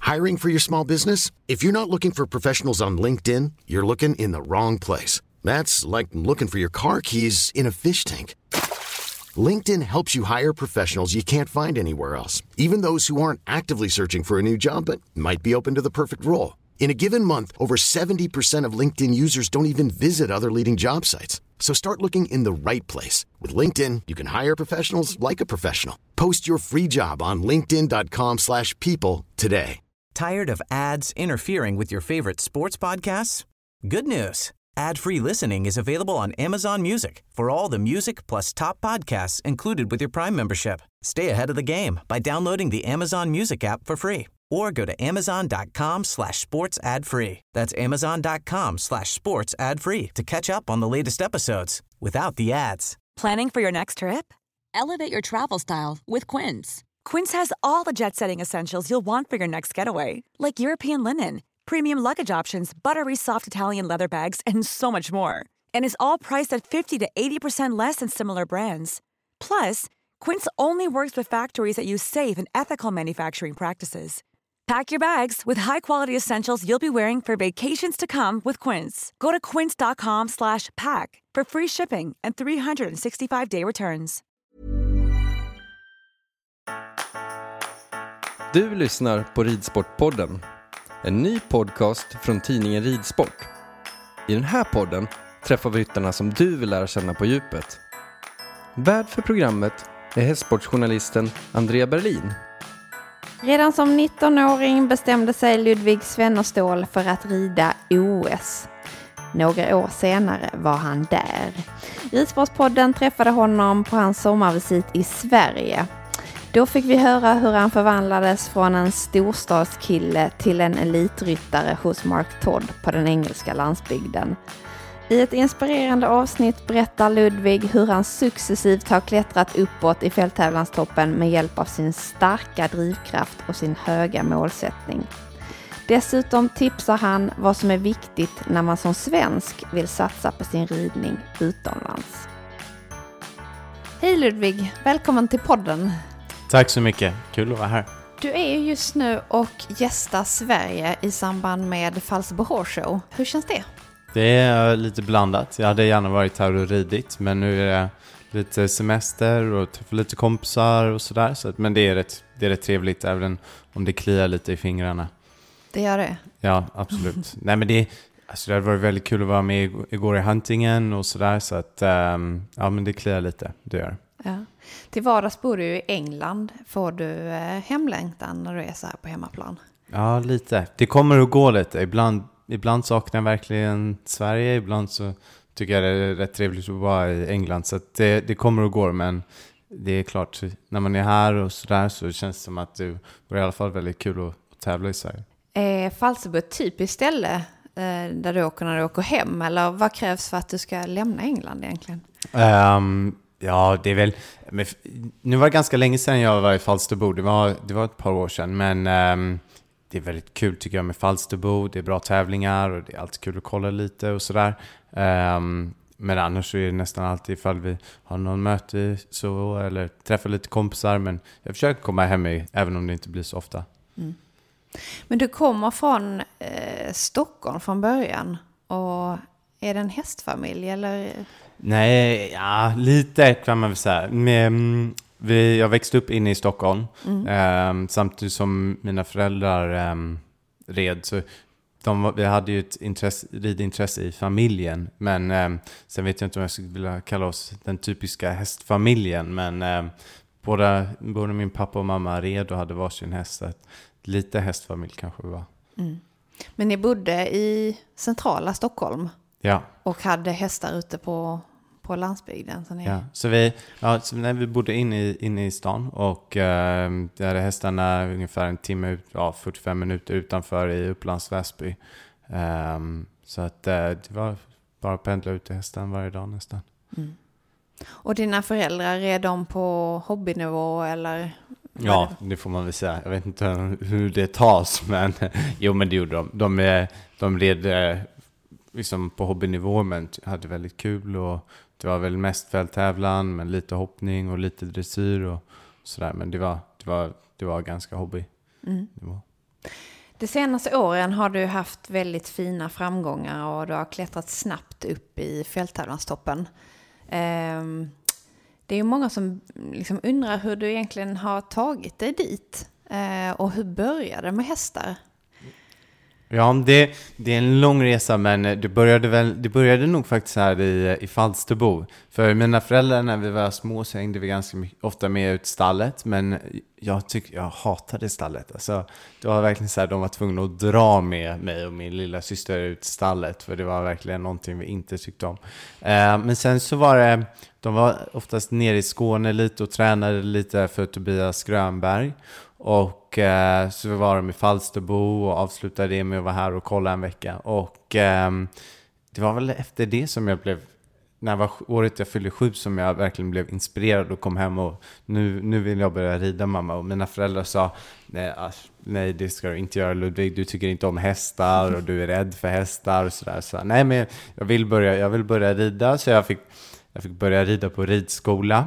Hiring for your small business? If you're not looking for professionals on LinkedIn, you're looking in the wrong place. That's like looking for your car keys in a fish tank. LinkedIn helps you hire professionals you can't find anywhere else, even those who aren't actively searching for a new job but might be open to the perfect role. In a given month, over 70% of LinkedIn users don't even visit other leading job sites. So start looking in the right place. With LinkedIn, you can hire professionals like a professional. Post your free job on linkedin.com/people today. Tired of ads interfering with your favorite sports podcasts? Good news. Ad-free listening is available on Amazon Music for all the music plus top podcasts included with your Prime membership. Stay ahead of the game by downloading the Amazon Music app for free or go to amazon.com/sports ad free. That's amazon.com/sports ad free to catch up on the latest episodes without the ads. Planning for your next trip? Elevate your travel style with Quince. Quince has all the jet-setting essentials you'll want for your next getaway, like European linen, premium luggage options, buttery soft Italian leather bags, and so much more. And is all priced at 50 to 80% less than similar brands. Plus, Quince only works with factories that use safe and ethical manufacturing practices. Pack your bags with high-quality essentials you'll be wearing for vacations to come with Quince. Go to quince.com/pack for free shipping and 365-day returns. Du lyssnar på Ridsportpodden, en ny podcast från tidningen Ridsport. I den här podden träffar vi ryttarna som du vill lära känna på djupet. Värd för programmet är hästsportsjournalisten Andrea Berlin. Redan som 19-åring bestämde sig Ludvig Svennerstål för att rida OS. Några år senare var han där. Ridsportspodden träffade honom på hans sommarvisit i Sverige. Då fick vi höra hur han förvandlades från en storstadskille till en elitryttare hos Mark Todd på den engelska landsbygden. I ett inspirerande avsnitt berättar Ludvig hur han successivt har klättrat uppåt i fälttävlanstoppen med hjälp av sin starka drivkraft och sin höga målsättning. Dessutom tipsar han vad som är viktigt när man som svensk vill satsa på sin ridning utomlands. Hej Ludvig, välkommen till podden. Tack så mycket, kul att vara här. Du är ju just nu och gästar Sverige i samband med Falsterbo Horse Show. Hur känns det? Det är lite blandat. Jag hade gärna varit här och ridit, men nu är det lite semester och träffa lite kompisar och sådär. Men det är rätt trevligt, även om det kliar lite i fingrarna. Det gör det? Ja, absolut. Nej, men det har varit väldigt kul att vara med igår i Huntingen och sådär. Så att, ja, men det kliar lite, det gör. Ja. Till vardags bor du i England. Får du hemlängtan när du är så här på hemmaplan? Ja, lite. Det kommer att gå lite. Ibland saknar jag verkligen Sverige. Ibland så tycker jag det är rätt trevligt att vara i England. Så att det kommer att gå. Men det är klart, när man är här och sådär så känns det som att det var i alla fall väldigt kul att tävla i Sverige. Är Falsterbo ett typiskt ställe där du åker när du åker hem? Eller vad krävs för att du ska lämna England egentligen? Ja, det är väl... Nu var det ganska länge sedan jag var i Falsterbo. Det var ett par år sedan. Men det är väldigt kul tycker jag med Falsterbo. Det är bra tävlingar och det är alltid kul att kolla lite och sådär. Men annars så är det nästan alltid ifall vi har någon möte så, eller träffar lite kompisar. Men jag försöker komma hem även om det inte blir så ofta. Mm. Men du kommer från Stockholm från början. Och är det en hästfamilj eller... Nej, ja, lite kan man väl säga. Jag växte upp inne i Stockholm. Samtidigt som mina föräldrar red. Så vi hade ju ett ridintresse i familjen. Men sen vet jag inte om jag skulle vilja kalla oss den typiska hästfamiljen. Men både min pappa och mamma red och hade varsin häst. Så lite hästfamilj kanske vi var. Mm. Men ni bodde i centrala Stockholm? Ja. Och hade hästar ute på landsbygden? Så vi bodde inne i stan och vi hade hästarna ungefär en timme 45 minuter utanför i Upplands Väsby. Så att det var bara att pendla ut till hästen varje dag nästan. Mm. Och dina föräldrar, red de på hobbynivå eller? Ja, det får man väl säga. Jag vet inte hur det tas, men jo, men det gjorde de. De red liksom på hobbynivå, men hade väldigt kul och det var väl mest fälttävlan, men lite hoppning och lite dressyr och sådär. Men det var ganska hobby. Mm. De senaste åren har du haft väldigt fina framgångar och du har klättrat snabbt upp i fälttävlanstoppen. Det är ju många som liksom undrar hur du egentligen har tagit dig dit och hur började med hästar? Ja, det är en lång resa, men det började nog faktiskt här i Falsterbo. För mina föräldrar, när vi var små, så hängde vi ganska ofta med ut stallet, men jag hatade stallet. Alltså, det var verkligen så här, de var tvungna att dra med mig och min lilla syster ut stallet, för det var verkligen någonting vi inte tyckte om. Men sen så var det, de var oftast nere i Skåne lite och tränade lite för Tobias Grönberg. Och så var de i Falsterbo och avslutade det med att vara här och kolla en vecka. Och det var väl efter det som jag blev, när var året jag fyllde 7, som jag verkligen blev inspirerad och kom hem och nu vill jag börja rida, mamma. Och mina föräldrar sa, nej det ska du inte göra, Ludvig, du tycker inte om hästar och du är rädd för hästar och sådär. Så nej, men jag vill börja rida, så jag fick börja rida på ridskola.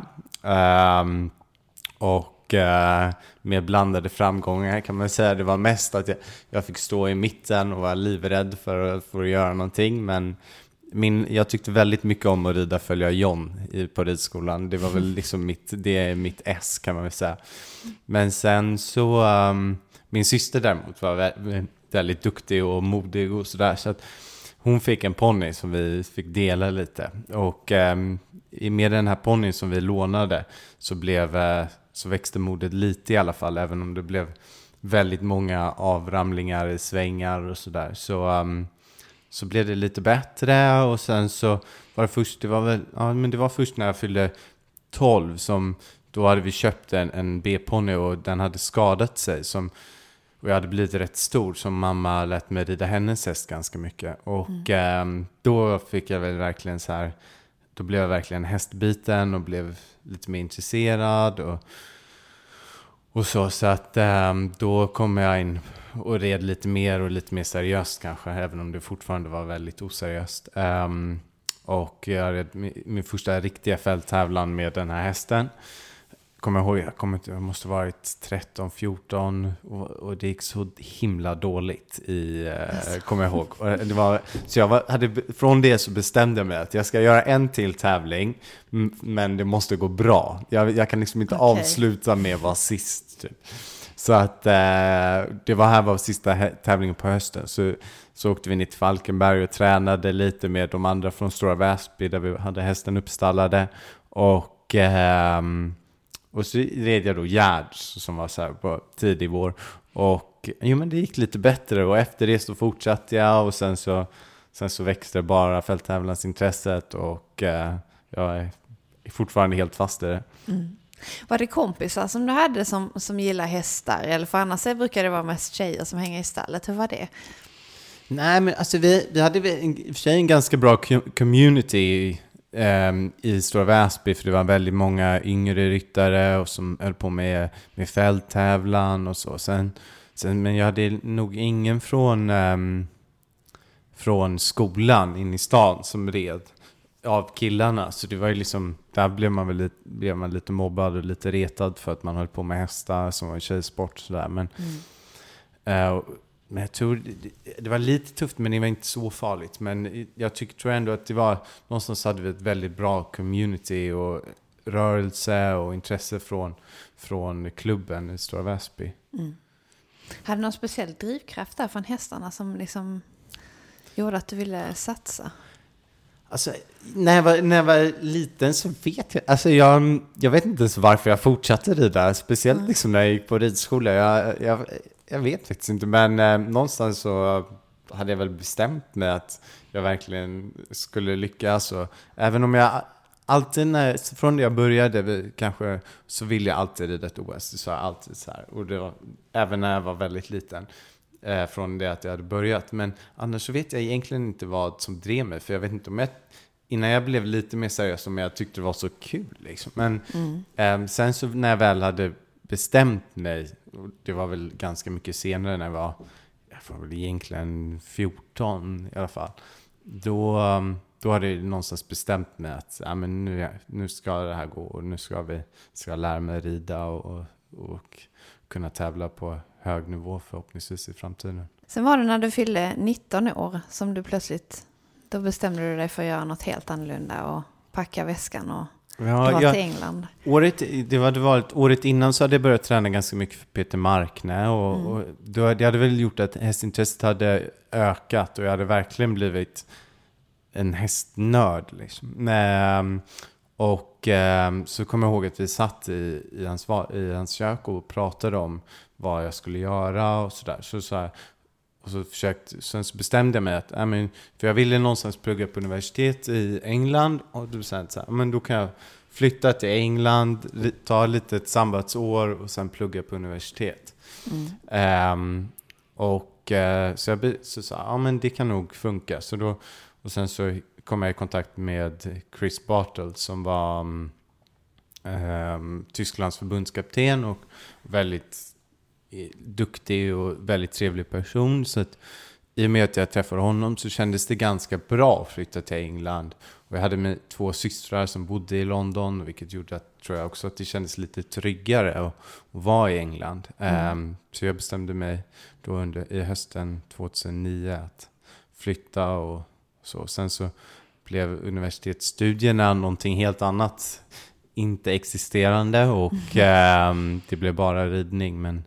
Och med blandade framgångar kan man säga. Det var mest att jag fick stå i mitten och vara livrädd för att göra någonting. Men jag tyckte väldigt mycket om att rida följa John på ridskolan. Det var väl liksom det är mitt S, kan man väl säga. Men sen så min syster däremot var väldigt duktig och modig och sådär, så att hon fick en ponny som vi fick dela lite. Och med den här ponnyn som vi lånade så växte modet lite i alla fall, även om det blev väldigt många avramlingar i svängar och sådär. Så blev det lite bättre, och sen så var det var först när jag fyllde 12 som då hade vi köpt en B-ponny och den hade skadat sig, och jag hade blivit rätt stor, som mamma lät mig rida hennes häst ganska mycket. Och då fick jag väl verkligen så här, då blev jag verkligen hästbiten och blev lite mer intresserad och så att då kom jag in och red lite mer seriöst kanske, även om det fortfarande var väldigt oseriöst. Och jag red min första riktiga fälttävlan med den här hästen. Jag måste ha varit 13-14 och det gick så himla dåligt kommer jag ihåg. Och från det så bestämde jag mig att jag ska göra en till tävling, men det måste gå bra. Jag kan liksom inte avsluta med att vara sist typ. Så att det var sista tävlingen på hösten, så åkte vi ner till Falkenberg och tränade lite med de andra från Stora Väsby, där vi hade hästen uppstallade, och så red jag då Gärds, som var så här på tidig vår. Och men det gick lite bättre, och efter det så fortsatte jag, och sen så växte bara fälttävlansintresset, och jag är fortfarande helt fast i det. Mm. Var det kompisar som du hade som gillar hästar? Eller för annars brukar det vara mest tjejer som hänger i stallet. Hur var det? Nej, men alltså vi hade i och för sig en ganska bra community i Stora Väsby, för det var väldigt många yngre ryttare och som höll på med fälttävlan och så. Sen, men jag hade nog ingen från skolan in i stan som red av killarna, så det var ju liksom, där blev man lite mobbad och lite retad för att man höll på med hästar som var en tjejsport sådär. Men jag tror det var lite tufft, men det var inte så farligt. Men jag tror ändå att det var, någonstans hade vi ett väldigt bra community och rörelse och intresse från klubben i Stora Väsby. Mm. Hade du någon speciell drivkraft där från hästarna som liksom gjorde att du ville satsa? Alltså, när jag var liten så vet jag... Alltså jag vet inte ens varför jag fortsatte rida. Speciellt liksom när jag gick på ridskola. Jag vet faktiskt inte. Men någonstans så hade jag väl bestämt mig att jag verkligen skulle lyckas. Och även om jag alltid, från det jag började kanske, så ville jag alltid rida ett OS. Det sa jag alltid så här. Och det var, även när jag var väldigt liten. Från det att jag hade börjat. Men annars så vet jag egentligen inte vad som drev mig. För jag vet inte om innan jag blev lite mer seriös, om jag tyckte det var så kul liksom. Men sen så när jag väl hade bestämt mig, det var väl ganska mycket senare, när jag var väl egentligen 14 i alla fall. Då hade jag någonstans bestämt mig att men nu ska det här gå, och nu ska jag lära mig rida och kunna tävla på hög nivå förhoppningsvis i framtiden. Sen var det när du fyllde 19 år som du plötsligt, då bestämde du dig för att göra något helt annorlunda och packa väskan och dra till England. Året innan så hade jag börjat träna ganska mycket för Peter Markne och det hade väl gjort att hästintresset hade ökat och jag hade verkligen blivit en hästnörd liksom. Så kommer jag ihåg att vi satt i hans kök och pratade om vad jag skulle göra och sådär. Sen så bestämde jag mig att för jag ville någonstans plugga på universitet i England och då sa jag så här, men då kan jag flytta till England, ta lite ett sabbatsår och sen plugga på universitet. Så sa men det kan nog funka. Och sen så kom jag i kontakt med Chris Bartle som var Tysklands förbundskapten och väldigt duktig och väldigt trevlig person. Så att i och med att jag träffade honom så kändes det ganska bra att flytta till England. Och jag hade 2 systrar som bodde i London, vilket gjorde tror jag också att det kändes lite tryggare att vara i England. Så jag bestämde mig då i hösten 2009 att flytta och så. Sen så blev universitetsstudierna någonting helt annat, inte existerande och det blev bara ridning. Men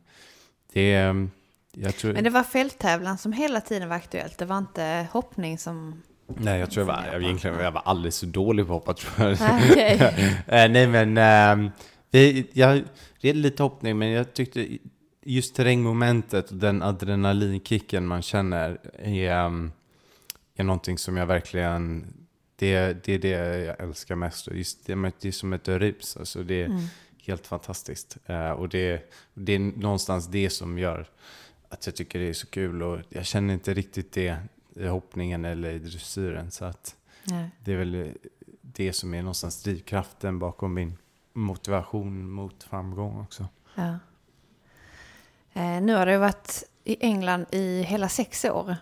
Men det var fälttävlan som hela tiden var aktuellt. Det var inte hoppning som... Nej, jag tror jag var alldeles så dålig på att hoppa, tror jag. Okay. Jag red lite hoppning, men jag tyckte just terrängmomentet och den adrenalinkicken man känner är någonting som jag verkligen... Det är det jag älskar mest. Och just det är som ett rus. Alltså det är helt fantastiskt. Och det är någonstans det som gör att jag tycker det är så kul. Och jag känner inte riktigt det i hoppningen eller i dressyren. Så att det är väl det som är någonstans drivkraften bakom min motivation mot framgång också. Ja. Nu har du varit i England i hela 6 år.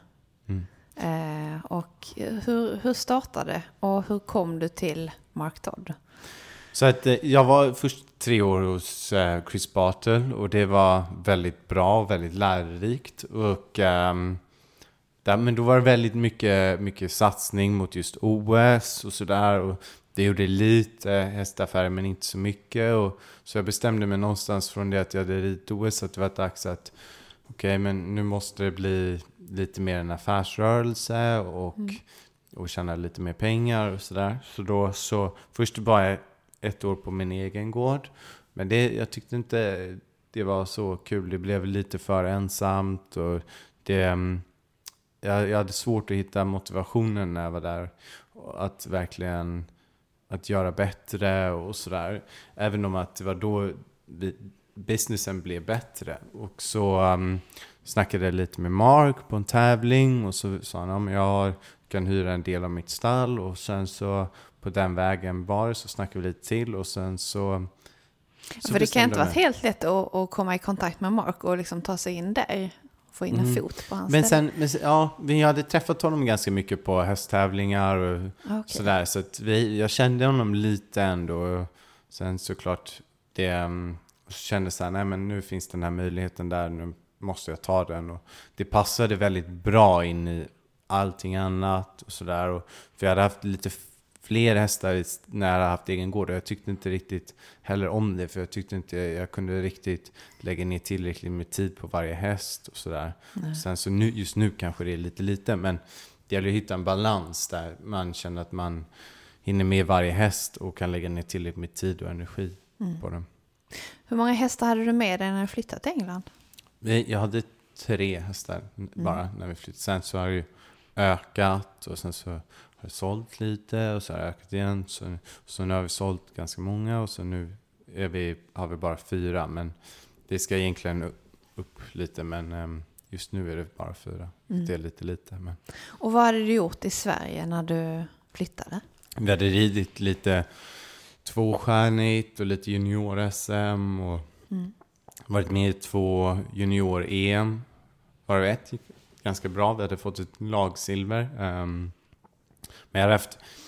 Och hur startade och hur kom du till Mark Todd? Så att jag var först 3 år hos Chris Bartle och det var väldigt bra och väldigt lärorikt. Och men då var det väldigt mycket satsning mot just OS och sådär. Och det gjorde lite hästaffärer men inte så mycket. Och så jag bestämde mig någonstans från det att jag hade ridit OS att det var dags att okej, men nu måste det bli lite mer en affärsrörelse och tjäna lite mer pengar och sådär. Så först bara 1 år på min egen gård. Men jag tyckte inte det var så kul. Det blev lite för ensamt och jag hade svårt att hitta motivationen när jag var där. Att verkligen att göra bättre och sådär. Även om att det var då businessen blev bättre. Och så snackade jag lite med Mark på en tävling och så sa han jag kan hyra en del av mitt stall och sen så på den vägen så snackade vi lite till och sen så för det kan inte vara helt lätt att komma i kontakt med Mark och liksom ta sig in där, få in en fot på hans ställe. Vi hade träffat honom ganska mycket på hästtävlingar och sådär, så att jag kände honom lite ändå. Och sen såklart så kände så här, nej men nu finns den här möjligheten där, nu måste jag ta den. Och det passade väldigt bra in i allting annat och sådär. För jag hade haft lite fler hästar när jag hade haft egen gård och jag tyckte inte riktigt heller om det, för jag tyckte inte jag kunde riktigt lägga ner tillräckligt med tid på varje häst och sådär. Sen så just nu kanske det är lite, men det gäller att hitta en balans där man känner att man hinner med varje häst och kan lägga ner tillräckligt med tid och energi på dem. Hur många hästar hade du med dig när du flyttade till England? Jag hade 3 hästar bara när vi flyttade. Sen så har det ju ökat och sen så har jag sålt lite och så har jag ökat igen. Så nu har vi sålt ganska många och så nu har vi bara 4. Men det ska egentligen upp lite, men just nu är det bara 4. Det är lite. Men. Och vad hade du gjort i Sverige när du flyttade? Vi hade ridit lite 2-stjärnigt och lite junior-SM och varit med i 2 junior-EM. Var det 1 gick ganska bra. Vi hade fått ett lagsilver. Men jag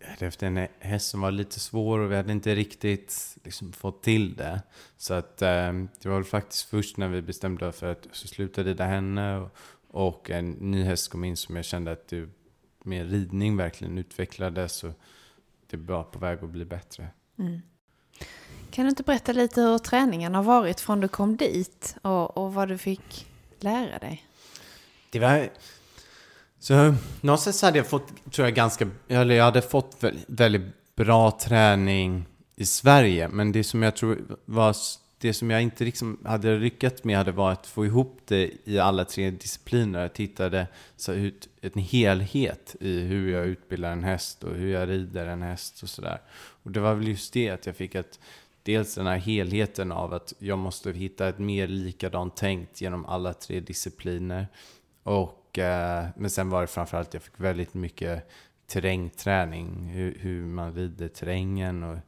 efter en häst som var lite svår och vi hade inte riktigt liksom fått till det. Så att det var väl faktiskt först när vi bestämde för att så slutade rida henne och en ny häst kom in som jag kände att det med ridning verkligen utvecklades och det var på väg att bli bättre. Mm. Kan du inte berätta lite hur träningen har varit från du kom dit och vad du fick lära dig? Det var... Så någonstans hade jag fått, tror jag hade fått väldigt bra träning i Sverige. Men det som jag tror var, det som jag inte liksom hade lyckats med hade varit att få ihop det i alla 3 discipliner. Jag tittade så ut en helhet i hur jag utbildar en häst och hur jag rider en häst och sådär. Och det var väl just det att jag fick dels den här helheten av att jag måste hitta ett mer likadant tänkt genom alla 3 discipliner. Men sen var det framförallt att jag fick väldigt mycket terrängträning, hur man rider terrängen. Och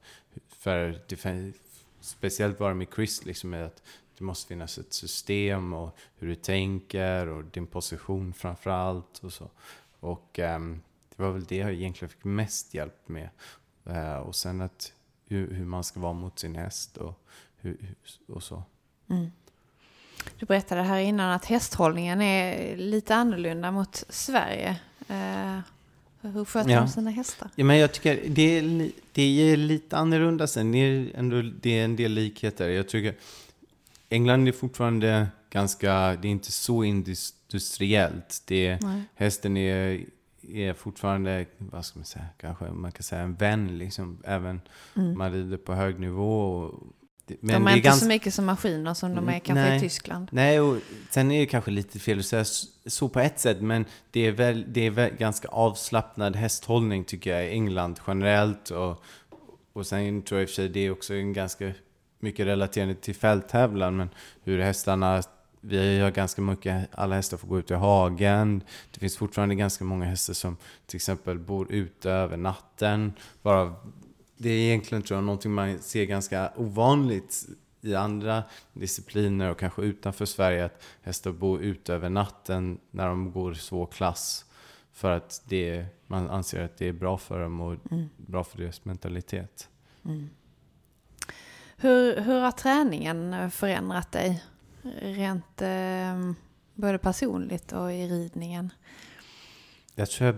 speciellt var det med Chris, liksom, att det måste finnas ett system och hur du tänker och din position framförallt. Och så. Och det var väl det jag egentligen fick mest hjälp med. Och sen att hur man ska vara mot sin häst och så. Mm. Du berättade här innan att hästhållningen är lite annorlunda mot Sverige. Hur sköter de sina hästar? Ja, men jag tycker det är lite annorlunda sen. Det är en del likheter. Jag tycker England är fortfarande det är inte så industriellt. Hästen är fortfarande, vad ska man säga, kanske man kan säga en vän liksom. Även man rider på hög nivå men de är inte så mycket som maskiner som de är kanske i Tyskland. Nej, och sen är det kanske lite fel att säga så på ett sätt, men det är väl ganska avslappnad hästhållning tycker jag i England generellt. Och sen tror jag i och för sig det är också en ganska mycket relaterande till fälttävlan, men hur hästarna, vi har ganska mycket, alla hästar får gå ut i hagen. Det finns fortfarande ganska många hästar som till exempel bor ute över natten. Det är egentligen, tror jag, någonting man ser ganska ovanligt i andra discipliner och kanske utanför Sverige, att hästar bor ute över natten när de går svår klass, för att man anser att det är bra för dem och bra för deras mentalitet. Mm. Hur har träningen förändrat dig rent både personligt och i ridningen? Jag tror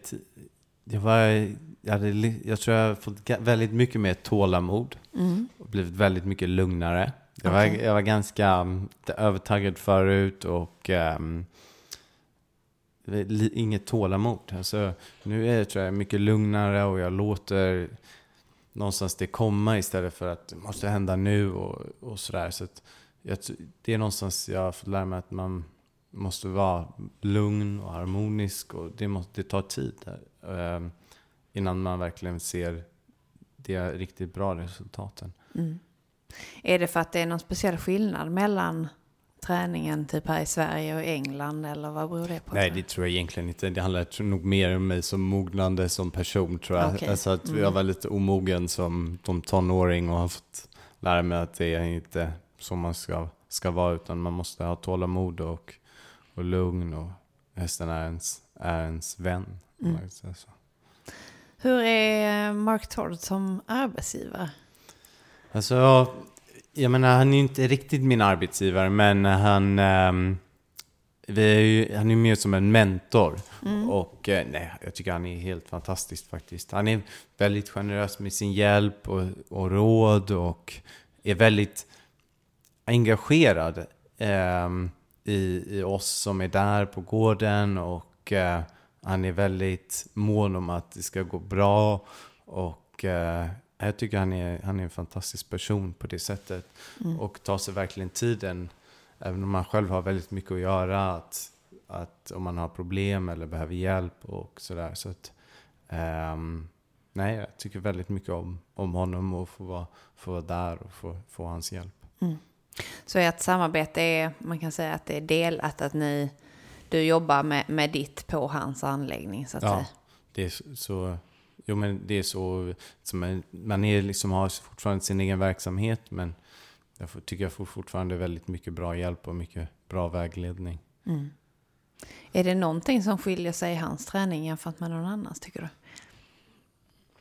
jag har fått väldigt mycket mer tålamod och blivit väldigt mycket lugnare. Jag var ganska övertaggad förut och inget tålamod. Alltså, nu är jag, tror jag, mycket lugnare och jag låter någonstans det komma istället för att det måste hända nu och sådär. Så att det är någonstans jag har fått lära mig att man måste vara lugn och harmonisk, och det tar tid innan man verkligen ser de riktigt bra resultaten. Mm. Är det för att det är någon speciell skillnad mellan träningen typ här i Sverige och England, eller vad beror det på? Nej, det tror jag egentligen inte. Det handlar nog mer om mig som mognande som person, tror jag. Okay. Alltså att jag var lite omogen som tonåring och har fått lära mig att det är inte så man ska vara, utan man måste ha tålamod och lugn, och hästen är ens vän. Så. Hur är Mark Todd som arbetsgivare? Alltså, jag menar, han är ju inte riktigt min arbetsgivare, men han är mer som en mentor. Och jag tycker han är helt fantastisk faktiskt. Han är väldigt generös med sin hjälp och råd, och är väldigt engagerad i oss som är där på gården, och han är väldigt mån om att det ska gå bra, och jag tycker han är en fantastisk person på det sättet, och tar sig verkligen tiden, även om man själv har väldigt mycket att göra, att om man har problem eller behöver hjälp och sådär. Så att jag tycker väldigt mycket om honom, och få vara där och få hans hjälp. Så ert samarbete är, man kan säga att det är delat, att du jobbar med ditt på hans anläggning, så att säga. Det är så. Jo, men det är så som man är liksom, har fortfarande sin egen verksamhet, men tycker jag får fortfarande väldigt mycket bra hjälp och mycket bra vägledning. Är det någonting som skiljer sig i hans träning jämfört med någon annans, tycker du?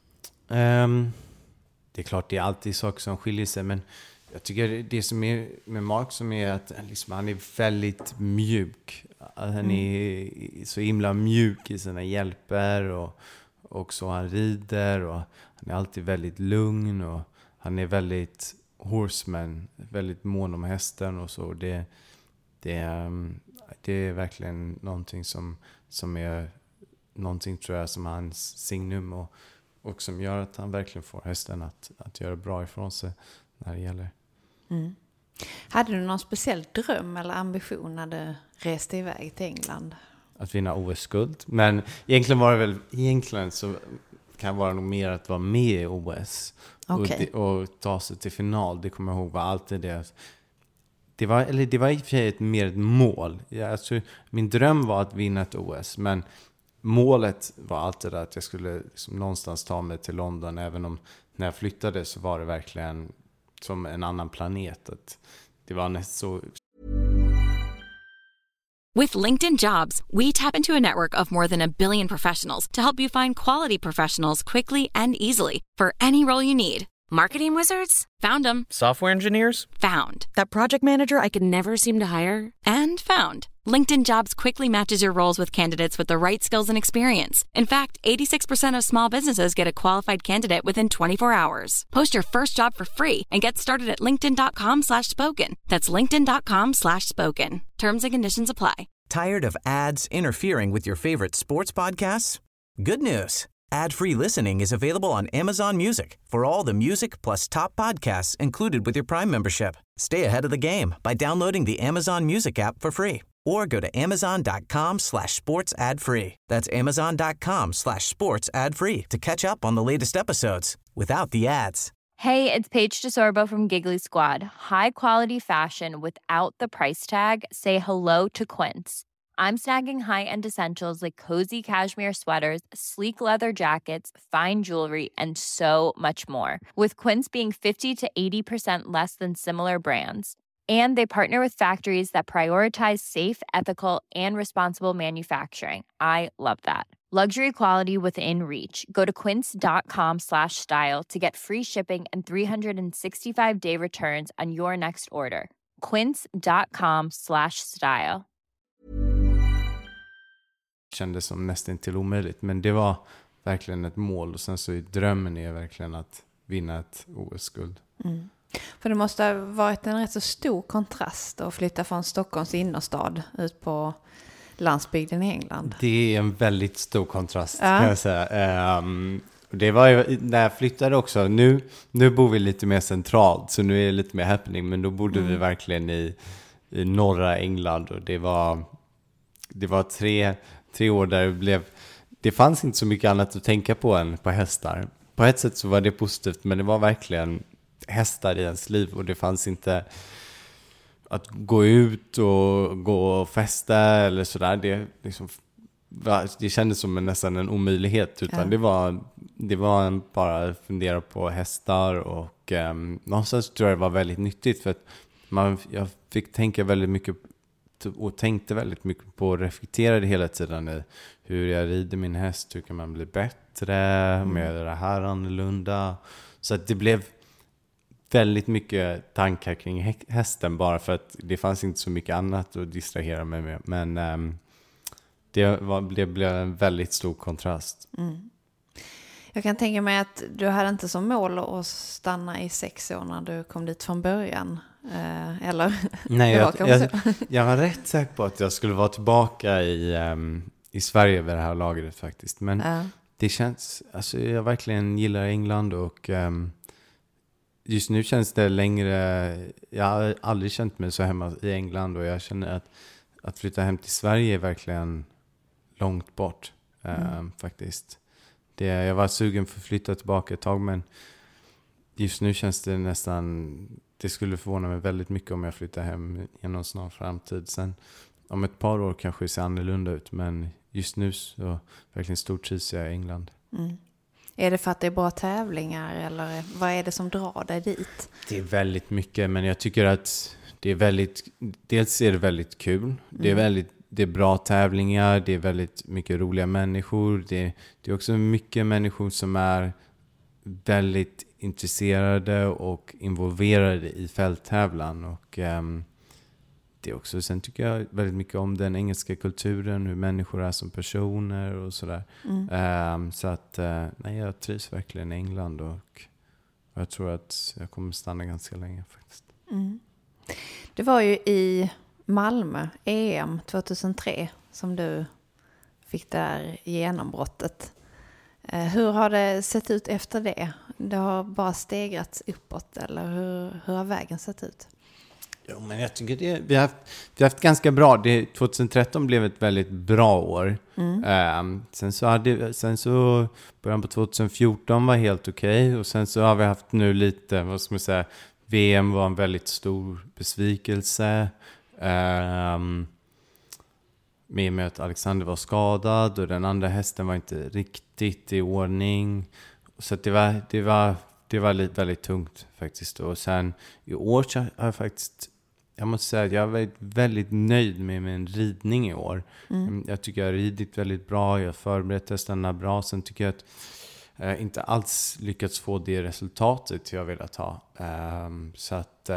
Det är klart det är alltid saker som skiljer sig, men jag tycker det som är med Mark som är att liksom, han är väldigt mjuk. Han är så himla mjuk i sina hjälper och så han rider, och han är alltid väldigt lugn, och han är väldigt horseman, väldigt mån om hästen och så. Det är verkligen någonting som är någonting, tror jag, som hans signum och som gör att han verkligen får hästen att göra bra ifrån sig när det gäller. Hade du någon speciell dröm eller ambition när du reste iväg till England? Att vinna OS-guld. Men egentligen så kan det vara nog mer att vara med i OS. Okay. Och ta sig till final. Det kommer jag ihåg var alltid det. Det var i och för sig mer ett mål. Min dröm var att vinna ett OS. Men målet var alltid att jag skulle liksom någonstans ta mig till London. Även om när jag flyttade så var det verkligen som en annan planet. Att det var nästan så. With LinkedIn Jobs, we tap into a network of more than 1 billion professionals to help you find quality professionals quickly and easily for any role you need. Marketing wizards? Found them. Software engineers? Found. That project manager I could never seem to hire? And found. LinkedIn Jobs quickly matches your roles with candidates with the right skills and experience. In fact, 86% of small businesses get a qualified candidate within 24 hours. Post your first job for free and get started at linkedin.com/spoken. That's linkedin.com/spoken. Terms and conditions apply. Tired of ads interfering with your favorite sports podcasts? Good news. Ad-free listening is available on Amazon Music for all the music plus top podcasts included with your Prime membership. Stay ahead of the game by downloading the Amazon Music app for free or go to amazon.com/sports ad free. That's amazon.com/sports ad free to catch up on the latest episodes without the ads. Hey, it's Paige DeSorbo from Giggly Squad. High quality fashion without the price tag. Say hello to Quince. I'm snagging high-end essentials like cozy cashmere sweaters, sleek leather jackets, fine jewelry, and so much more. With Quince being 50 to 80% less than similar brands. And they partner with factories that prioritize safe, ethical, and responsible manufacturing. I love that. Luxury quality within reach. Go to quince.com/style to get free shipping and 365-day returns on your next order. Quince.com/style. Kändes som nästan till omöjligt, men det var verkligen ett mål, och sen så är drömmen är verkligen att vinna ett OS-guld. För det måste ha varit en rätt så stor kontrast att flytta från Stockholms innerstad ut på landsbygden i England. Det är en väldigt stor kontrast, kan jag säga. Det var ju när jag flyttade också. Nu bor vi lite mer centralt, så nu är det lite mer happening, men då bodde vi verkligen i norra England, och det var tre år där det fanns inte så mycket annat att tänka på än på hästar. På ett sätt så var det positivt, men det var verkligen hästar i ens liv, och det fanns inte att gå ut och gå och festa eller sådär. Det kändes som nästan en omöjlighet, utan det var bara fundera på hästar, och någonstans tror jag det var väldigt nyttigt, för att jag fick tänka väldigt mycket och tänkte väldigt mycket på och reflekterade hela tiden i hur jag rider min häst, hur kan man bli bättre, om jag gör det här annorlunda. Så att det blev väldigt mycket tankar kring hästen, bara för att det fanns inte så mycket annat att distrahera mig med. Men det blev en väldigt stor kontrast. Jag kan tänka mig att du hade inte som mål att stanna i 6 år när du kom dit från början. Eller? Nej, jag var rätt säker på att jag skulle vara tillbaka i Sverige vid det här lagret faktiskt. Men det känns, alltså jag verkligen gillar England, och just nu känns det längre. Jag har aldrig känt mig så hemma i England, och jag känner att flytta hem till Sverige är verkligen långt bort faktiskt. Jag var sugen för att flytta tillbaka ett tag, men just nu känns det nästan, det skulle förvåna mig väldigt mycket om jag flyttar hem i någon snar framtid. Sen om ett par år kanske det ser annorlunda ut, men just nu så verkligen stortrivs jag i England. Är det för att det är bra tävlingar, eller vad är det som drar dig dit? Det är väldigt mycket, men jag tycker att det är dels är det väldigt kul. Det är bra tävlingar, det är väldigt mycket roliga människor. Det är också mycket människor som är väldigt intresserade och involverade i fälttävlan. Och det också. Sen tycker jag väldigt mycket om den engelska kulturen, hur människor är som personer och sådär. Så att jag trivs verkligen i England och jag tror att jag kommer stanna ganska länge faktiskt. Det var ju i Malmö, EM 2003, som du fick där genombrottet. Hur har det sett ut efter det? Det har bara stegrats uppåt, eller hur har vägen sett ut? Ja, men jag tycker vi har haft ganska bra. 2013 blev ett väldigt bra år. Sen så början på 2014 var helt okej. Och sen så har vi haft nu lite, vad ska man säga, VM var en väldigt stor besvikelse. Med att Alexander var skadad och den andra hästen var inte riktigt i ordning. Så att det var lite väldigt tungt faktiskt. Och sen i år så har jag faktiskt, jag måste säga att jag har varit väldigt nöjd med min ridning i år. Jag tycker jag har ridit väldigt bra, jag har förberett hästarna bra. Sen tycker jag att jag inte alls lyckats få det resultatet jag velat ha. Så att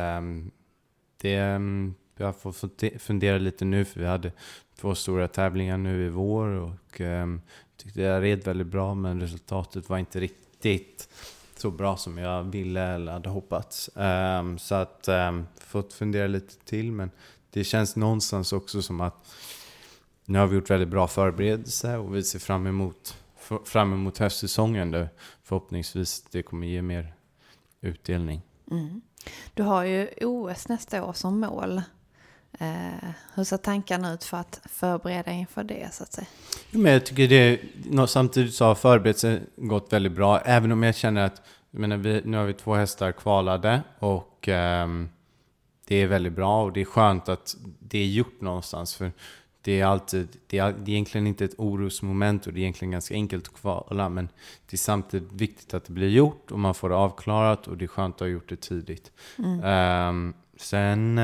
jag får fundera lite nu, för vi hade 2 stora tävlingar nu i vår och tyckte jag red väldigt bra, men resultatet var inte riktigt så bra som jag ville eller hade hoppats. Så att fått fundera lite till, men det känns någonstans också som att nu har vi gjort väldigt bra förberedelse och vi ser fram emot höstsäsongen där förhoppningsvis det kommer ge mer utdelning. Du har ju OS nästa år som mål. Hur ser tankarna ut för att förbereda inför det, så att säga? Men jag tycker samtidigt så har förberedelsen gått väldigt bra, även om jag känner att nu har vi 2 hästar kvalade och det är väldigt bra och det är skönt att det är gjort någonstans, för det är egentligen inte ett orosmoment och det är egentligen ganska enkelt att kvala, men det är samtidigt viktigt att det blir gjort och man får det avklarat och det är skönt att ha gjort det tidigt. Sen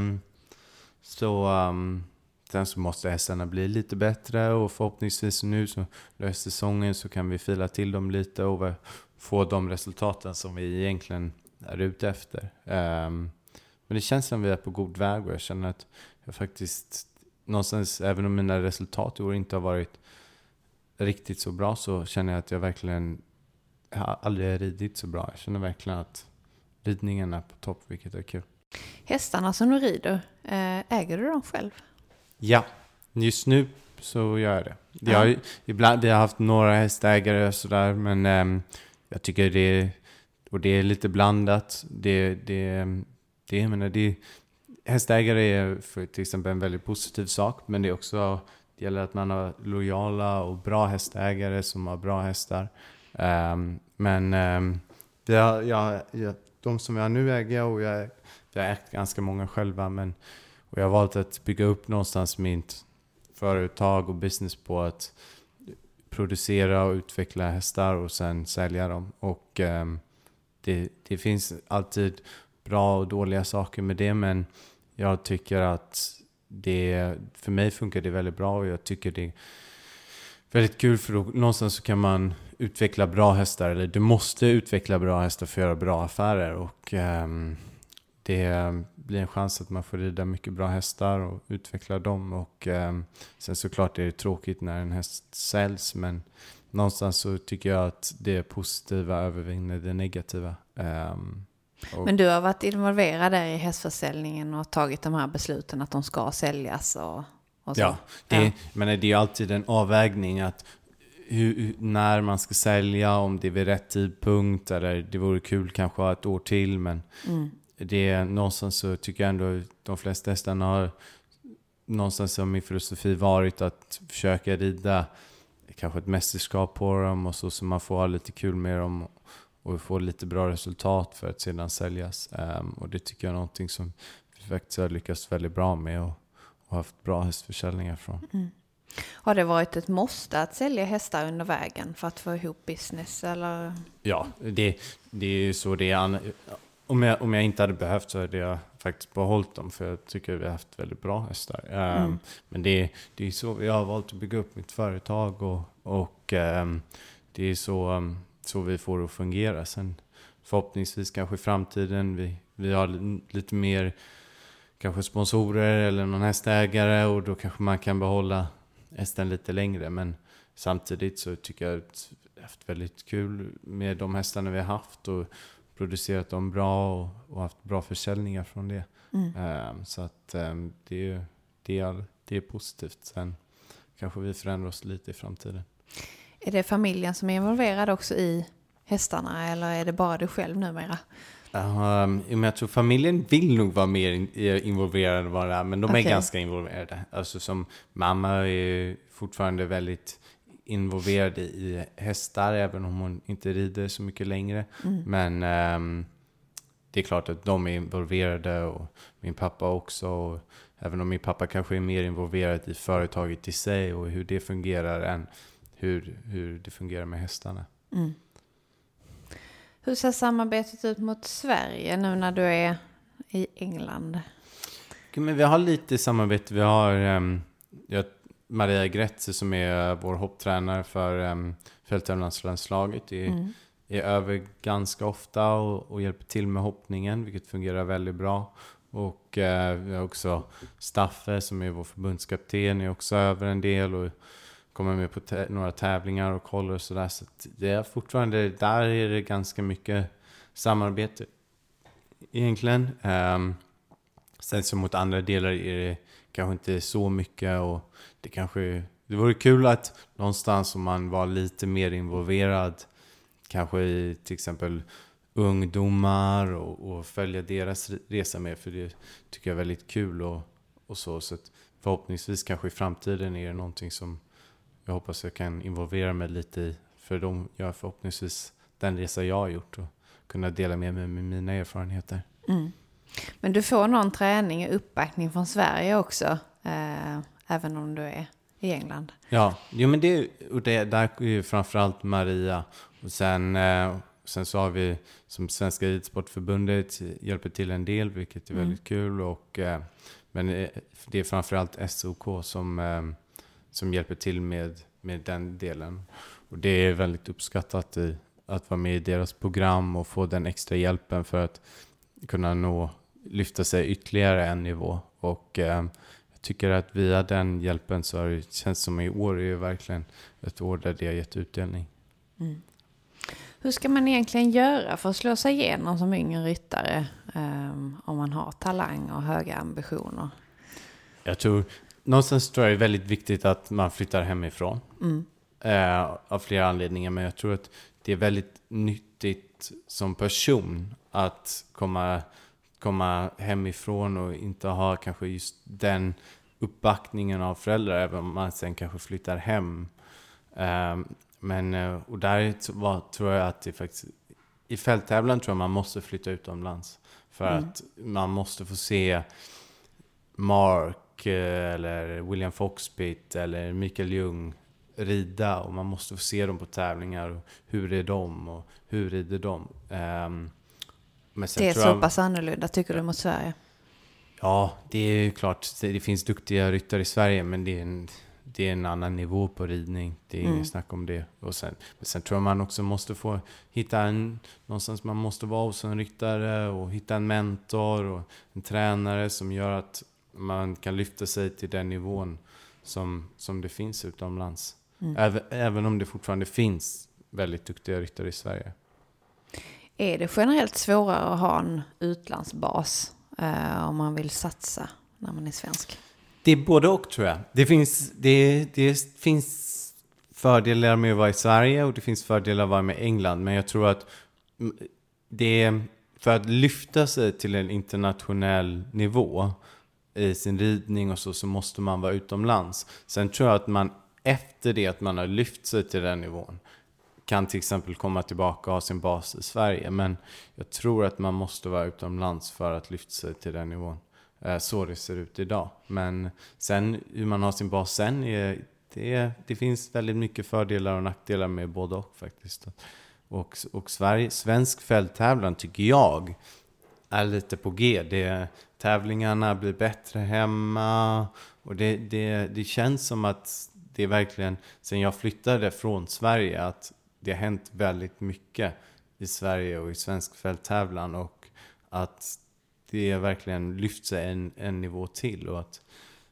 så måste hästarna bli lite bättre och förhoppningsvis nu så löser säsongen så kan vi fila till dem lite och få de resultaten som vi egentligen är ute efter. Men det känns som vi är på god väg och jag känner att jag faktiskt någonstans, även om mina resultat i år inte har varit riktigt så bra, så känner jag att jag har aldrig ridit så bra. Jag känner verkligen att ridningen är på topp, vilket är kul. Hästarna som du rider, äger du dem själv? Ja, just nu så gör jag det. Vi har haft några hästägare och sådär, men jag tycker det är lite blandat. Hästägare är för till exempel en väldigt positiv sak, men det gäller att man har lojala och bra hästägare som har bra hästar. De som jag nu äger, och jag har ägt ganska många själva, och jag har valt att bygga upp någonstans mitt företag och business på att producera och utveckla hästar och sen sälja dem. Och det finns alltid bra och dåliga saker med det, men jag tycker att för mig funkar det väldigt bra och jag tycker det är väldigt kul, för då någonstans så kan man utveckla bra hästar, eller du måste utveckla bra hästar för att göra bra affärer, och det blir en chans att man får rida mycket bra hästar och utveckla dem, och sen såklart är det tråkigt när en häst säljs, men någonstans så tycker jag att det positiva övervinner det negativa. Men du har varit involverad där i hästförsäljningen och tagit de här besluten att de ska säljas och så. Ja, men det är ju alltid en avvägning att när man ska sälja, om det är vid rätt tidpunkt, eller det vore kul kanske ha ett år till, men det är någonstans så tycker jag ändå de flesta hästarna har någonstans som min filosofi varit att försöka rida kanske ett mästerskap på dem och så man får ha lite kul med dem och få lite bra resultat för att sedan säljas. Och det tycker jag är någonting som vi faktiskt har lyckats väldigt bra med och haft bra hästförsäljningar från. Har det varit ett måste att sälja hästar under vägen för att få ihop business? Eller? Ja, det är ju så det är. Om jag inte hade behövt så hade jag faktiskt behållit dem, för jag tycker vi har haft väldigt bra hästar. Men det är så jag har valt att bygga upp mitt företag och det är så så vi får att fungera. Sen förhoppningsvis kanske i framtiden vi har lite mer kanske sponsorer eller någon hästägare, och då kanske man kan behålla hästen lite längre. Men samtidigt så tycker jag att det har haft väldigt kul med de hästarna vi har haft och producerat dem bra och haft bra försäljningar från det. Så att det är positivt. Sen kanske vi förändrar oss lite i framtiden. Är det familjen som är involverad också i hästarna, eller är det bara du själv numera? Jag tror familjen vill nog vara mer involverad än vad det är, men de är ganska involverade. Alltså som mamma är fortfarande väldigt involverad i hästar, även om hon inte rider så mycket längre. Men det är klart att de är involverade, och min pappa också. Och även om min pappa kanske är mer involverad i företaget i sig och hur det fungerar än hur det fungerar med hästarna. Hur ser samarbetet ut mot Sverige nu när du är i England? Men vi har lite samarbete. Vi har Maria Gretze som är vår hopptränare för fälttävlanslandslaget. Är över ganska ofta och hjälper till med hoppningen, vilket fungerar väldigt bra. Och vi har också Staffe som är vår förbundskapten, är också över en del och kommer med på några tävlingar och kollar och sådär. Så det är fortfarande, där är det ganska mycket samarbete egentligen. Sen som mot andra delar är det kanske inte så mycket, och det vore kul att någonstans om man var lite mer involverad kanske i till exempel ungdomar och följa deras resa med, för det tycker jag är väldigt kul och så att förhoppningsvis kanske i framtiden är det någonting som jag hoppas jag kan involvera mig lite i, för de gör förhoppningsvis den resa jag har gjort och kunna dela med mig med mina erfarenheter. Men du får någon träning och uppbackning från Sverige också, även om du är i England? Ja, men det där är ju framförallt Maria, och sen så har vi som Svenska Ridsportförbundet hjälper till en del, vilket är väldigt kul, och men det är framförallt SOK som hjälper till med den delen. Och det är väldigt uppskattat att vara med i deras program och få den extra hjälpen för att kunna lyfta sig ytterligare en nivå. Och jag tycker att via den hjälpen så har det känns som i år är verkligen ett år där det har gett utdelning. Hur ska man egentligen göra för att slå sig igenom som yngre ryttare om man har talang och höga ambitioner? Någonstans tror jag det är väldigt viktigt att man flyttar hemifrån. Av flera anledningar, men jag tror att det är väldigt nyttigt som person att komma hemifrån och inte ha kanske just den uppbackningen av föräldrar, även om man sen kanske flyttar hem. Och där tror jag att det faktiskt i fälttävlan tror jag man måste flytta utomlands för att man måste få se Mark eller William Foxpit eller Mikael Ljung rida, och man måste få se dem på tävlingar och hur är de och hur rider de. Men det är så pass annorlunda tycker du mot Sverige? Ja, det är ju klart, det finns duktiga ryttare i Sverige, men det är en annan nivå på ridning. Det är ingen snack om det. Och sen tror jag man också måste få hitta någonstans man måste vara hos en ryttare och hitta en mentor och en tränare som gör att man kan lyfta sig till den nivån som det finns utomlands. Även om det fortfarande finns väldigt duktiga ryttare i Sverige. Är det generellt svårare att ha en utlandsbas om man vill satsa när man är svensk? Det är både och tror jag. Det finns fördelar med att vara i Sverige och det finns fördelar att vara med England. Men jag tror att för att lyfta sig till en internationell nivå i sin ridning och så måste man vara utomlands. Sen tror jag att man efter det att man har lyft sig till den nivån kan till exempel komma tillbaka och ha sin bas i Sverige. Men jag tror att man måste vara utomlands för att lyfta sig till den nivån. Så det ser ut idag. Men sen hur man har sin bas sen det finns väldigt mycket fördelar och nackdelar med både och faktiskt. Och svensk fälttävlan tycker jag är lite på G. Tävlingarna blir bättre hemma och det känns som att det är verkligen sen jag flyttade från Sverige att det har hänt väldigt mycket i Sverige och i svensk fälttävlan, och att det verkligen lyft sig en nivå till, och att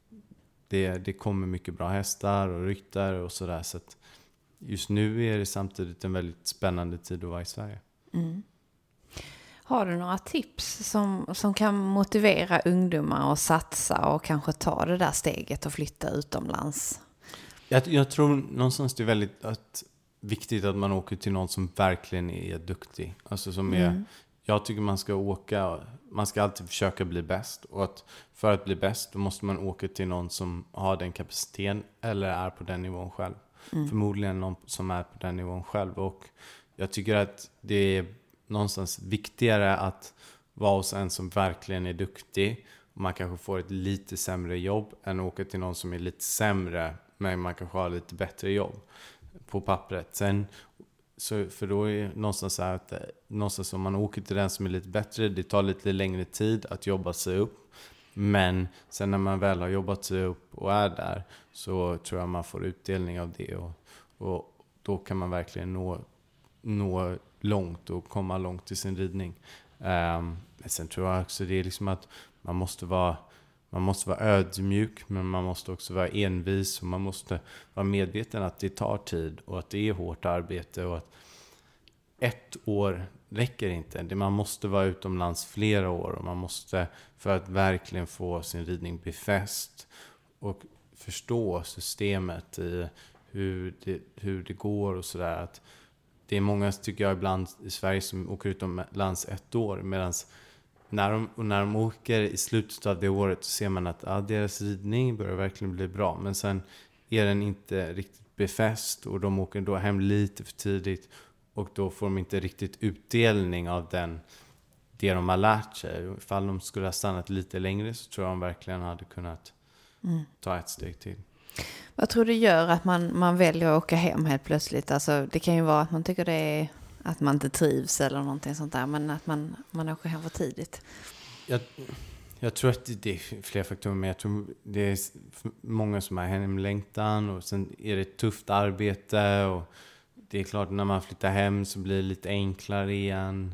det kommer mycket bra hästar och ryttare och sådär. Så att just nu är det samtidigt en väldigt spännande tid att vara i Sverige. Mm. Har du några tips som kan motivera ungdomar att satsa och kanske ta det där steget och flytta utomlands? Jag tror någonstans det är väldigt viktigt att man åker till någon som verkligen är duktig. Alltså som är, jag tycker man ska alltid försöka bli bäst. Och att för att bli bäst då måste man åka till någon som har den kapaciteten eller är på den nivån själv. Förmodligen någon som är på den nivån själv. Och jag tycker att det är någonstans viktigare att vara hos en som verkligen är duktig. Och man kanske får ett lite sämre jobb än att åka till någon som är lite sämre, men man kanske har lite bättre jobb på pappret. Sen, för då är det någonstans så här att någonstans om man åker till den som är lite bättre, det tar lite längre tid att jobba sig upp. Men sen när man väl har jobbat sig upp och är där, så tror jag man får utdelning av det. Och då kan man verkligen nå långt och komma långt i sin ridning. Sen tror jag också det är liksom att man måste vara ödmjuk, men man måste också vara envis, och man måste vara medveten att det tar tid och att det är hårt arbete, och att 1 år räcker inte. Man måste vara utomlands flera år, och man måste, för att verkligen få sin ridning befäst och förstå systemet i hur det går och sådär. Att det är många, tycker jag, ibland i Sverige som åker utomlands 1 år, medan när de åker i slutet av det året så ser man att deras ridning börjar verkligen bli bra. Men sen är den inte riktigt befäst, och de åker då hem lite för tidigt, och då får de inte riktigt utdelning av det de har lärt sig. Ifall de skulle ha stannat lite längre så tror jag de verkligen hade kunnat ta ett steg till. Vad tror du gör att man väljer att åka hem helt plötsligt? Alltså, det kan ju vara att man tycker det är att man inte trivs eller någonting sånt där, men att man åker hem för tidigt. Jag tror att det är flera faktorer, men jag tror det är många som har hemlängtan, och sen är det ett tufft arbete, och det är klart när man flyttar hem så blir det lite enklare igen.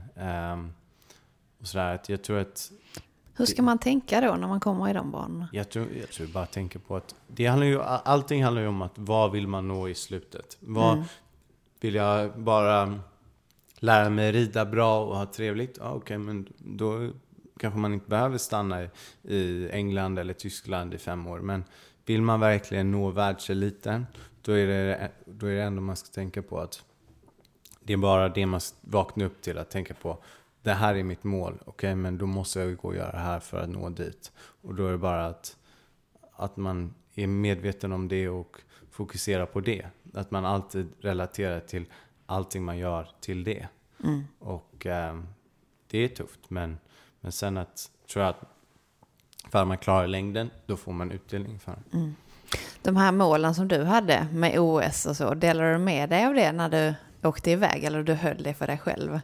Och sådär. Jag tror att hur ska man tänka då när man kommer i de banorna? Jag tror bara tänka på att allting handlar ju om att vad vill man nå i slutet? Vill jag bara lära mig rida bra och ha trevligt? Okej, men då kanske man inte behöver stanna i England eller Tyskland i 5 år. Men vill man verkligen nå världseliten, då är det ändå man ska tänka på att det är bara det man vaknar upp till, att tänka på. Det här är mitt mål. Okej, men då måste jag gå och göra det här för att nå dit. Och då är det bara att man är medveten om det och fokuserar på det. Att man alltid relaterar till allting man gör till det. Och det är tufft. Men sen tror jag att för man klarar längden, då får man utdelning för det. De här målen som du hade med OS och så, delar du med dig av det när du åkte iväg, eller du höll det för dig själv?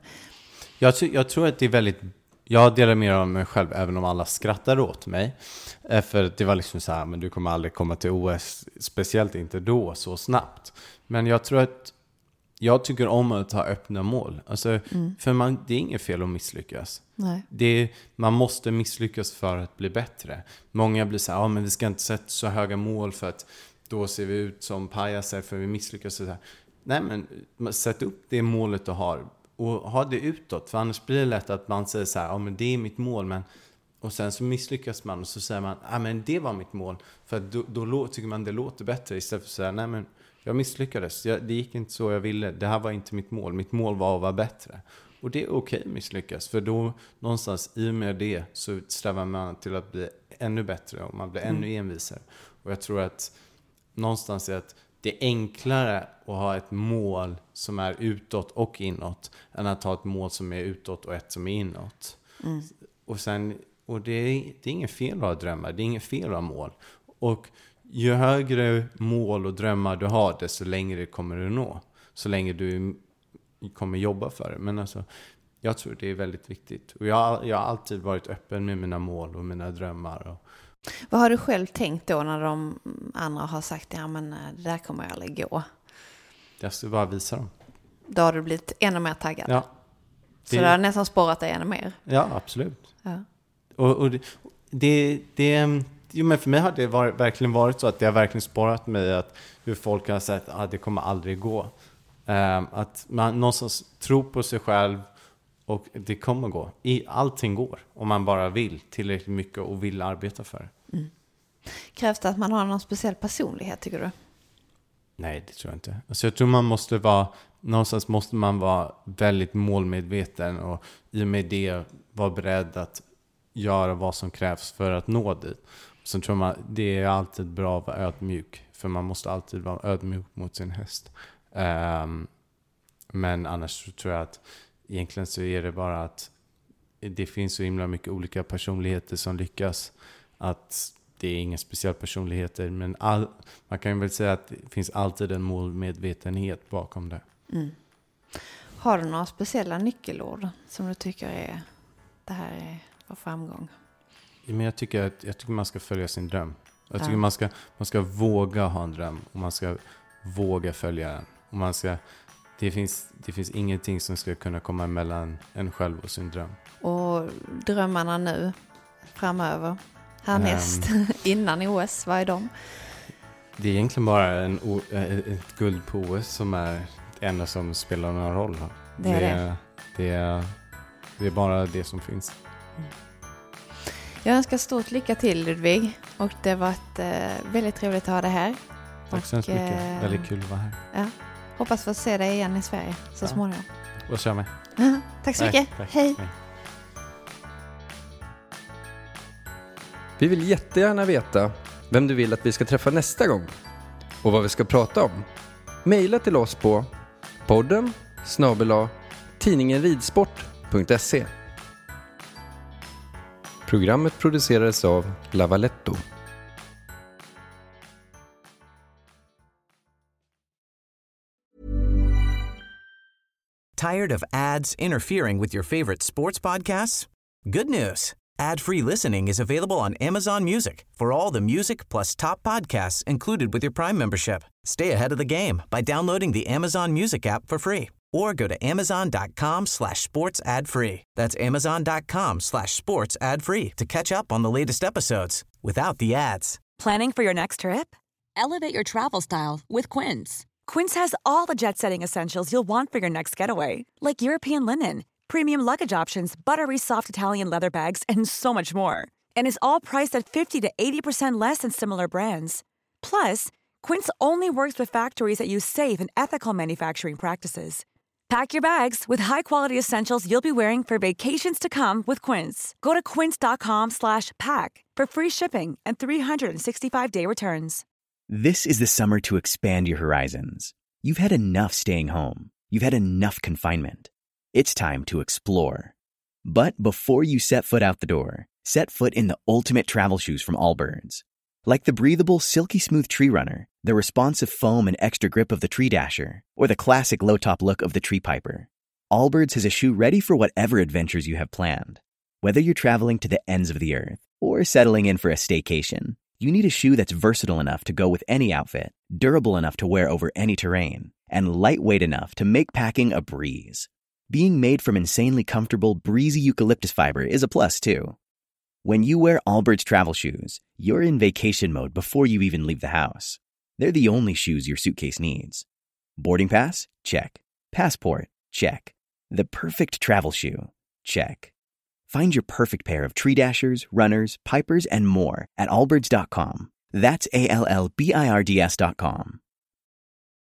Jag tror att det är väldigt... Jag delar mer av mig själv, även om alla skrattar åt mig. För det var liksom så här, men du kommer aldrig komma till OS, speciellt inte då, så snabbt. Men jag tror att jag tycker om att ha öppna mål. Alltså, för det är inget fel att misslyckas. Nej. Man måste misslyckas för att bli bättre. Många blir så här, men vi ska inte sätta så höga mål för att då ser vi ut som pajaser för vi misslyckas. Så här. Nej, men sätt upp det målet du har. Och ha det utåt, för annars blir det lätt att man säger så här, men det är mitt mål, och sen så misslyckas man och så säger man, men det var mitt mål, för då tycker man det låter bättre, istället för att säga, nej men jag misslyckades, det gick inte så jag ville, det här var inte mitt mål var att vara bättre. Och det är okej att misslyckas, för då någonstans i och med det så strävar man till att bli ännu bättre, och man blir ännu envisare. Och jag tror att någonstans är att det är enklare att ha ett mål som är utåt och inåt än att ha ett mål som är utåt och ett som är inåt. Och det är inget fel att ha drömmar, det är inget fel att ha mål. Och ju högre mål och drömmar du har, desto längre kommer du nå. Så länge du kommer jobba för det. Men alltså, jag tror det är väldigt viktigt. Och jag har alltid varit öppen med mina mål och mina drömmar. Vad har du själv tänkt då när de andra har sagt, men det där kommer jag aldrig gå? Jag ska bara visa dem. Då har du blivit ännu mer taggad. Ja. Så det har nästan spårat dig ännu mer. Ja, absolut. Ja. Och men för mig har det verkligen varit så att det har verkligen spårat mig att hur folk har sagt att det kommer aldrig gå. Att man någonstans tror på sig själv och det kommer gå. Allting går om man bara vill tillräckligt mycket och vill arbeta för det. Mm. Krävs det att man har någon speciell personlighet, tycker du? Nej, det tror jag inte. Alltså jag tror någonstans måste man vara väldigt målmedveten och i och med det vara beredd att göra vad som krävs för att nå dit. Så tror man det är alltid bra att vara ödmjuk, för man måste alltid vara ödmjuk mot sin häst. Men annars tror jag att egentligen så är det bara att det finns så himla mycket olika personligheter som lyckas, att det är inga speciella personligheter, men man kan väl säga att det finns alltid en målmedvetenhet bakom det. Mm. Har du några speciella nyckelord som du tycker är det här är för framgång? Men jag tycker man ska följa sin dröm. Jag tycker man ska våga ha en dröm och man ska våga följa den. Och det finns ingenting som ska kunna komma mellan en själv och sin dröm. Och drömmarna nu framöver, härnäst, innan OS, vad är de? Det är egentligen bara ett guld på OS som är det enda som spelar någon roll. Det är bara det som finns. Mm. Jag önskar stort lycka till, Ludvig. Och det var väldigt trevligt att ha det här. Tack så mycket. Väldigt kul att vara här. Ja. Hoppas få se dig igen i Sverige så småningom. Och kör med. Tack så mycket. Tack. Hej. Vi vill jättegärna veta vem du vill att vi ska träffa nästa gång och vad vi ska prata om. Maila till oss på podden@tidningenridsport.se. Programmet producerades av Lavaletto. Tired of ads interfering with your favorite sports podcasts? Good news. Ad-free listening is available on Amazon Music for all the music plus top podcasts included with your Prime membership. Stay ahead of the game by downloading the Amazon Music app for free or go to amazon.com/sports ad free. That's amazon.com/sports ad free to catch up on the latest episodes without the ads. Planning for your next trip? Elevate your travel style with Quince. Quince has all the jet-setting essentials you'll want for your next getaway, like European linen, premium luggage options, buttery soft Italian leather bags, and so much more. And is all priced at 50 to 80% less than similar brands. Plus, Quince only works with factories that use safe and ethical manufacturing practices. Pack your bags with high-quality essentials you'll be wearing for vacations to come with Quince. Go to quince.com/pack for free shipping and 365-day returns. This is the summer to expand your horizons. You've had enough staying home. You've had enough confinement. It's time to explore. But before you set foot out the door, set foot in the ultimate travel shoes from Allbirds. Like the breathable, silky smooth Tree Runner, the responsive foam and extra grip of the Tree Dasher, or the classic low-top look of the Tree Piper, Allbirds has a shoe ready for whatever adventures you have planned. Whether you're traveling to the ends of the earth or settling in for a staycation, you need a shoe that's versatile enough to go with any outfit, durable enough to wear over any terrain, and lightweight enough to make packing a breeze. Being made from insanely comfortable, breezy eucalyptus fiber is a plus, too. When you wear Allbirds travel shoes, you're in vacation mode before you even leave the house. They're the only shoes your suitcase needs. Boarding pass? Check. Passport? Check. The perfect travel shoe? Check. Find your perfect pair of Tree Dashers, Runners, Pipers, and more at allbirds.com. That's ALLBIRDS.com.